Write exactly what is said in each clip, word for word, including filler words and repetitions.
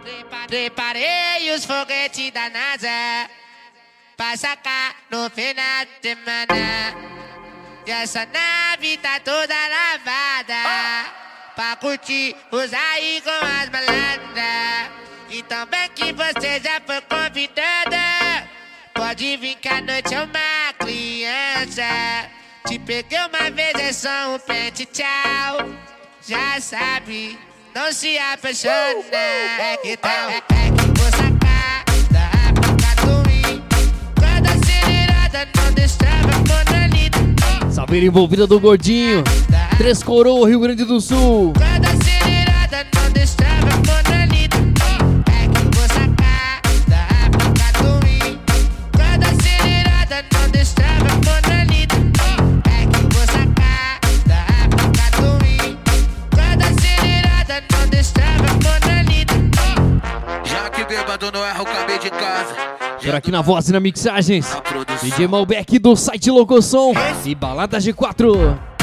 Preparei os foguetes da NASA pra sacar no final de semana. E essa nave tá toda lavada pra curtir, usar aí com as malandras. Então bem que você já foi convidada, pode vir que a noite é uma criança. Te peguei uma vez, é só um pente, tchau. Já sabe, não se apaixona. É que tal, é, é que vou sacar da África do Rio. Quando a acelerada não destrava quando ali do fim. Saber envolvida do Gordinho, Três Coroas, Rio Grande do Sul. Quando a acelerada não destrava quando ali do fim. É que vou sacar da África do Rio. Quando a acelerada não destrava quando ali do fim. É que vou sacar da África do Rio. Quando a acelerada não destrava quando ali do fim. Já que bêbado não erra o cabelo de casa. Por aqui na voz e na mixagens, D J Malbec do site Locosom e Balada G quatro.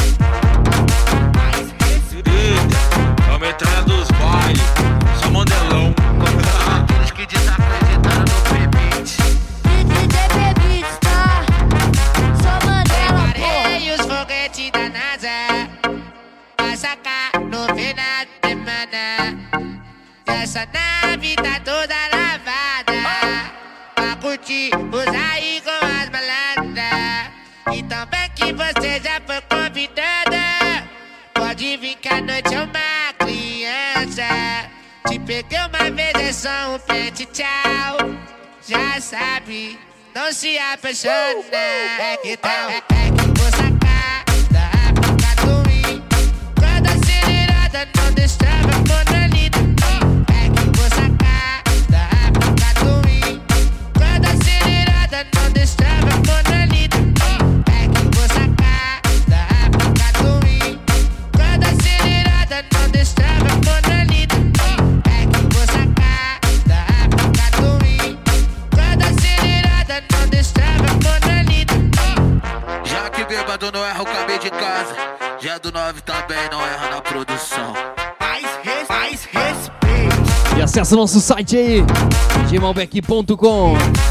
A metralha dos bailes, só modelão. Aqueles que desacreditaram no P-Beat. D J P-Beat, tá? Só Mandela, Preparei os foguetes da NASA pra sacar no final de semana. E essa nave tá toda lavada pra curtir, usar aí com as malandras. Então bem que você já foi convidada, pode vir que a noite é uma criança. Te peguei uma vez, é só um pente, tchau. Já sabe, não se apaixona. É que tal, é, é que vou sacar da África do Rio. Quando a acelerada não destrava quando ali do fim. É que vou sacar da África do Rio. Quando a acelerada não destrava quando ali do fim. É que vou sacar da África do Rio. Quando a acelerada não destrava quando ali do fim. É que vou sacar da África do Rio. Quando a acelerada não destrava quando ali do fim. Já que bêbado não erra o cabelo de casa. Já do nove também não erra na produção. Mais, res, mais respeito. E acessa o nosso site aí, d j malbec ponto com.